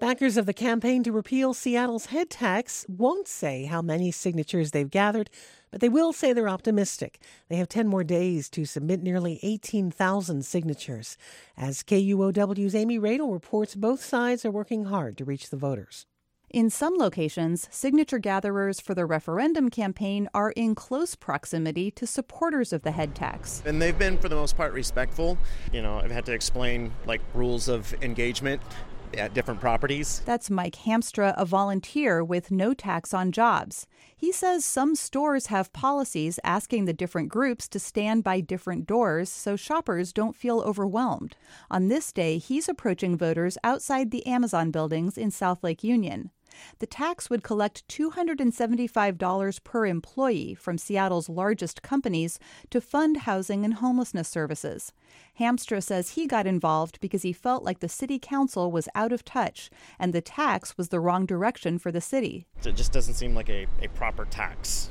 Backers of the campaign to repeal Seattle's head tax won't say how many signatures they've gathered, but they will say they're optimistic. They have 10 more days to submit nearly 18,000 signatures. As KUOW's Amy Radel reports, both sides are working hard to reach the voters. In some locations, signature gatherers for the referendum campaign are in close proximity to supporters of the head tax. And they've been, for the most part, respectful. I've had to explain, rules of engagement at different properties. That's Mike Hamstra, a volunteer with No Tax on Jobs. He says some stores have policies asking the different groups to stand by different doors so shoppers don't feel overwhelmed. On this day, he's approaching voters outside the Amazon buildings in South Lake Union. The tax would collect $275 per employee from Seattle's largest companies to fund housing and homelessness services. Hamstra says he got involved because he felt like the city council was out of touch and the tax was the wrong direction for the city. It just doesn't seem like a proper tax.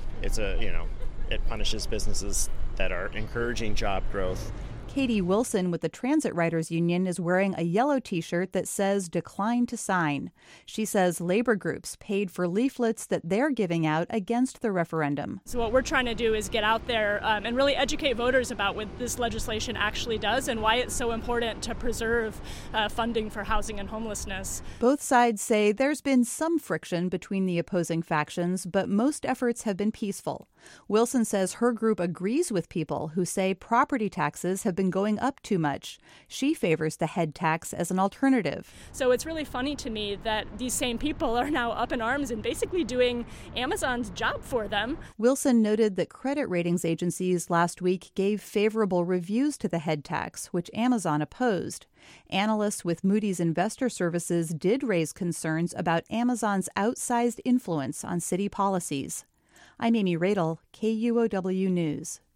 It punishes businesses that are encouraging job growth. Katie Wilson with the Transit Riders Union is wearing a yellow T-shirt that says "Decline to sign." She says labor groups paid for leaflets that they're giving out against the referendum. So what we're trying to do is get out there and really educate voters about what this legislation actually does and why it's so important to preserve funding for housing and homelessness. Both sides say there's been some friction between the opposing factions, but most efforts have been peaceful. Wilson says her group agrees with people who say property taxes have been going up too much. She favors the head tax as an alternative. So it's really funny to me that these same people are now up in arms and basically doing Amazon's job for them. Wilson noted that credit ratings agencies last week gave favorable reviews to the head tax, which Amazon opposed. Analysts with Moody's Investor Services did raise concerns about Amazon's outsized influence on city policies. I'm Amy Radel, KUOW News.